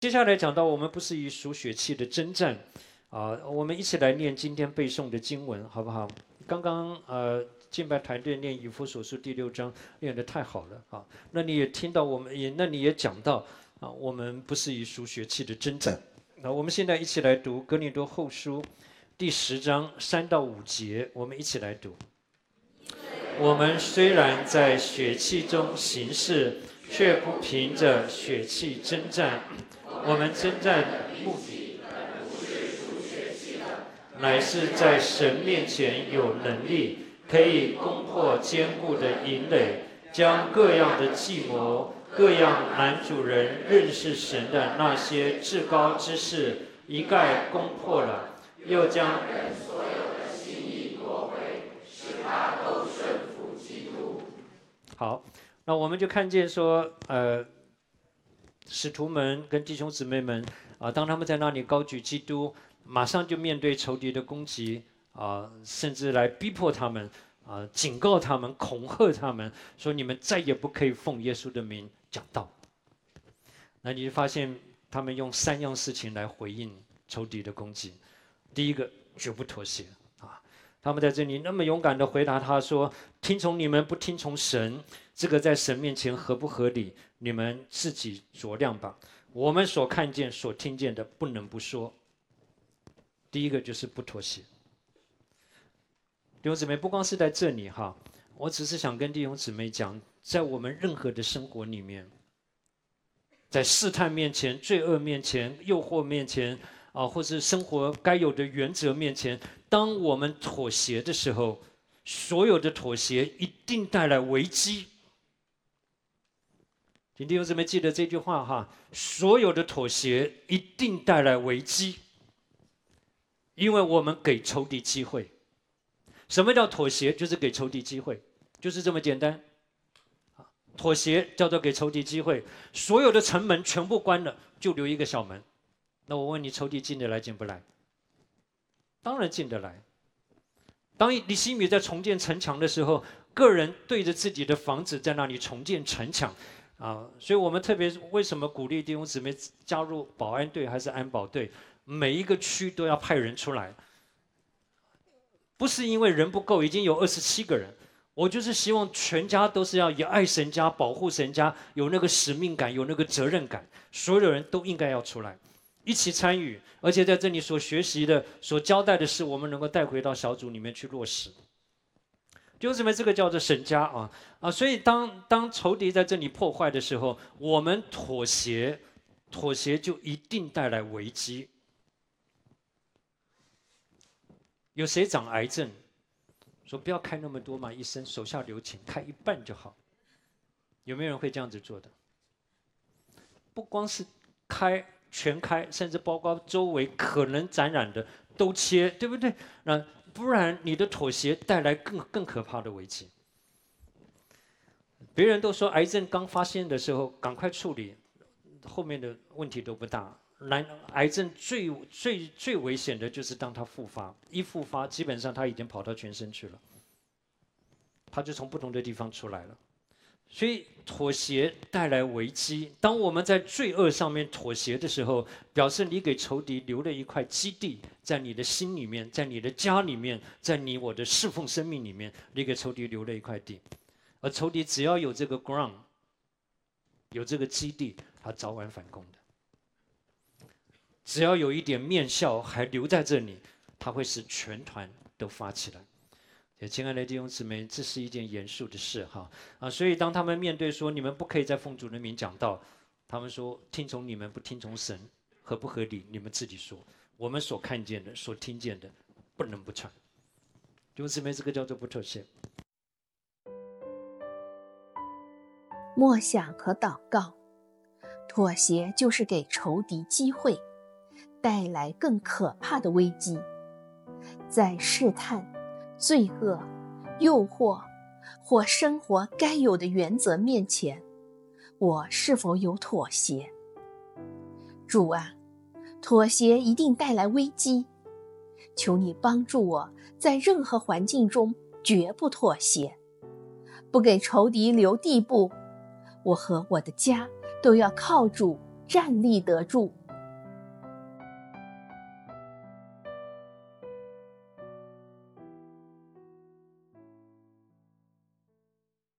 接下来讲到我们不是以属血气的征战我们一起来念今天背诵的经文，好不好？刚刚敬拜团队念以弗所书第6章，念得太好了啊！那你也听到那你也讲到我们不是以属血气的征战。我们现在一起来读哥林多后书第10章3到5节，我们一起来读。我们虽然在血气中行事，却不凭着血气征战。我们征战的目的不是属血气的，乃是在神面前有能力，可以攻破坚固的营垒，将各样的计谋、各样男主人认识神的那些至高之事一概攻破了，又将人所有的心意夺回，使他都顺服基督。好，那我们就看见说，使徒们跟弟兄姊妹们当他们在那里高举基督，马上就面对仇敌的攻击甚至来逼迫他们警告他们、恐吓他们，说你们再也不可以奉耶稣的名讲道。那你就发现他们用3样事情来回应仇敌的攻击。第一个，绝不妥协他们在这里那么勇敢地回答他说：听从你们不听从神，这个在神面前合不合理，你们自己酌量吧。我们所看见、所听见的，不能不说。第一个就是不妥协。弟兄姊妹，不光是在这里我只是想跟弟兄姊妹讲，在我们任何的生活里面，在试探面前、罪恶面前、诱惑面前或是生活该有的原则面前，当我们妥协的时候，所有的妥协一定带来危机。请弟兄姊妹记得这句话所有的妥协一定带来危机，因为我们给仇敌机会。什么叫妥协？就是给仇敌机会，就是这么简单。妥协叫做给仇敌机会，所有的城门全部关了，就留一个小门。那我问你，仇敌进得来进不来？当然进得来。当尼希米在重建城墙的时候，个人对着自己的房子在那里重建城墙所以我们特别为什么鼓励弟兄姊妹加入保安队还是安保队？每一个区都要派人出来，不是因为人不够，已经有27个人。我就是希望全家都是要以爱神家、保护神家，有那个使命感，有那个责任感，所有的人都应该要出来，一起参与，而且在这里所学习的、所交代的事，我们能够带回到小组里面去落实。弟兄姊妹，这个叫做神家所以当仇敌在这里破坏的时候，我们妥协就一定带来危机。有谁长癌症？说不要开那么多嘛，医生手下留情，开一半就好。有没有人会这样子做的？不光是全开，甚至包括周围可能感染的都切，对不对？那不然你的妥协带来更可怕的危机。别人都说癌症刚发现的时候赶快处理，后面的问题都不大。癌症最危险的就是当它复发，一复发基本上它已经跑到全身去了，它就从不同的地方出来了。所以妥协带来危机。当我们在罪恶上面妥协的时候，表示你给仇敌留了一块基地，在你的心里面，在你的家里面，在你我的侍奉生命里面，你给仇敌留了一块地。而仇敌只要有这个 ground， 有这个基地，他早晚反攻的。只要有一点面笑还留在这里，他会使全团都发起来。亲爱的弟兄姊妹，这是一件严肃的事所以当他们面对说你们不可以再奉主的名讲道，他们说听从你们不听从神，合不合理你们自己说，我们所看见的所听见的不能不传。弟兄姊妹，这个叫做不妥协。 默想和祷告，妥协就是给仇敌机会，带来更可怕的危机。在试探、罪恶、诱惑或生活该有的原则面前，我是否有妥协？主啊，妥协一定带来危机，求你帮助我在任何环境中绝不妥协，不给仇敌留地步。我和我的家都要靠主站立得住。